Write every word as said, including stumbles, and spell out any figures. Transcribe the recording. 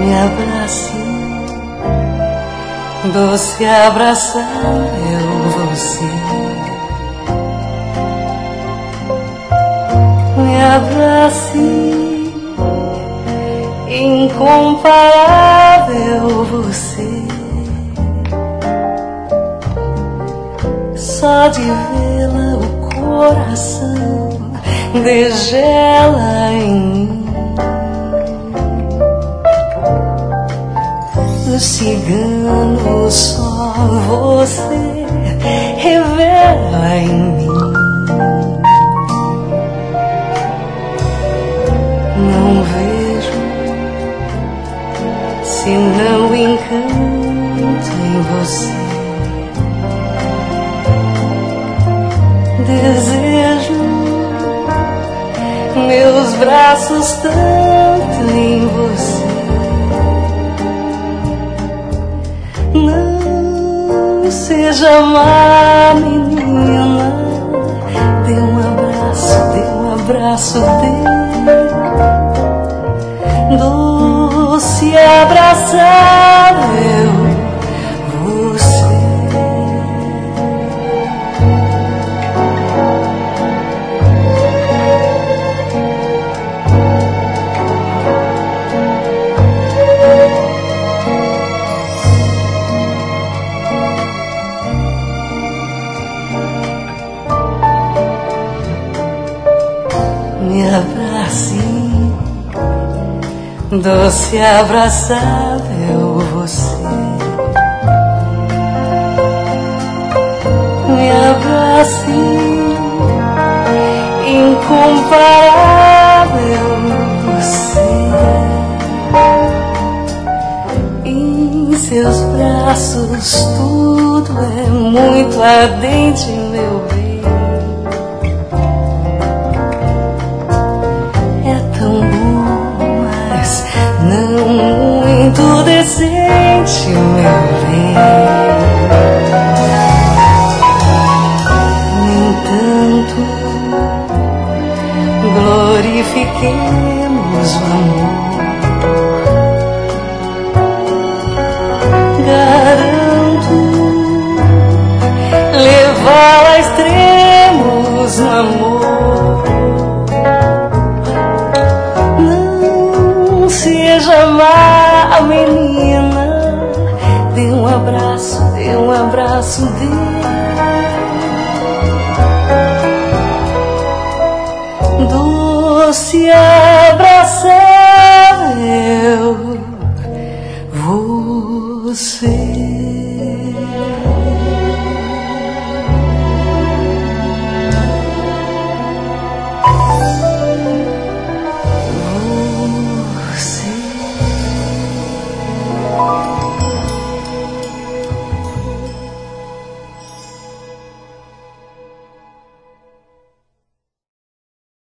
Me abrace, doce abraçar eu você. Me abrace, incomparável você. Só de vê-la o coração degela em mim. No cigano só você revela em mim. Não vejo senão encanto em você. Desejo meus braços tanto em você. Não seja má menina, dê um abraço, dê um abraço, dê doce abraçável você. Me abrace, doce abraçável você. Me abrace, incomparável você. Em seus braços tudo é muito ardente, meu bem. Não muito decente, meu bem. No entanto, glorifiquemos o amor. Garanto levá-la a extremos no amor. Seja má menina, dê um abraço, dê um abraço, dê doce abraçável você.